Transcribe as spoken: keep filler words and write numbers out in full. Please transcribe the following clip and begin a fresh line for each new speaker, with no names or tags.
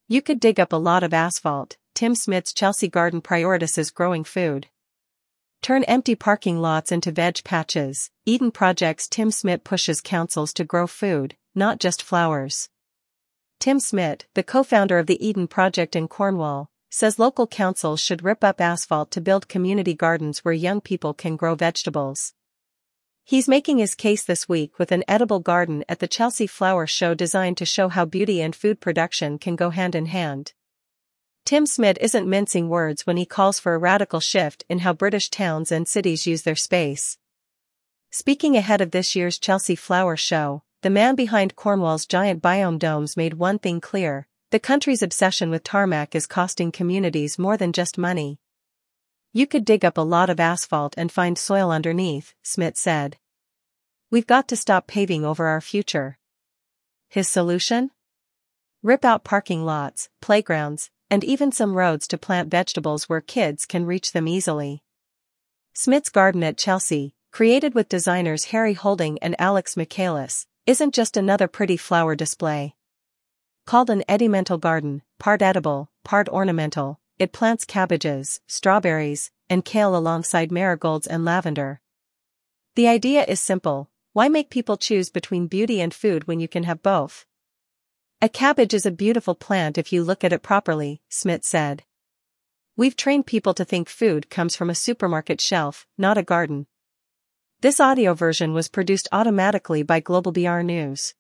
You could dig up a lot of asphalt. Tim Smith's Chelsea garden prioritizes growing food. Turn empty parking lots into veg patches. Eden Projects. Tim Smith pushes councils to grow food, not just flowers. Tim Smith, the co-founder of the Eden Project in Cornwall, says local councils should rip up asphalt to build community gardens where young people can grow vegetables. He's making his case this week with an edible garden at the Chelsea Flower Show designed to show how beauty and food production can go hand in hand. Tim Smith isn't mincing words when he calls for a radical shift in how British towns and cities use their space. Speaking ahead of this year's Chelsea Flower Show, the man behind Cornwall's giant biome domes made one thing clear: the country's obsession with tarmac is costing communities more than just money. You could dig up a lot of asphalt and find soil underneath, Smith said. We've got to stop paving over our future. His solution? Rip out parking lots, playgrounds, and even some roads to plant vegetables where kids can reach them easily. Smith's garden at Chelsea, created with designers Harry Holding and Alex Michaelis, isn't just another pretty flower display. Called an edimental garden, part edible, part ornamental, it plants cabbages, strawberries, and kale alongside marigolds and lavender. The idea is simple: why make people choose between beauty and food when you can have both? A cabbage is a beautiful plant if you look at it properly, Smith said. We've trained people to think food comes from a supermarket shelf, not a garden. This audio version was produced automatically by Global B R News.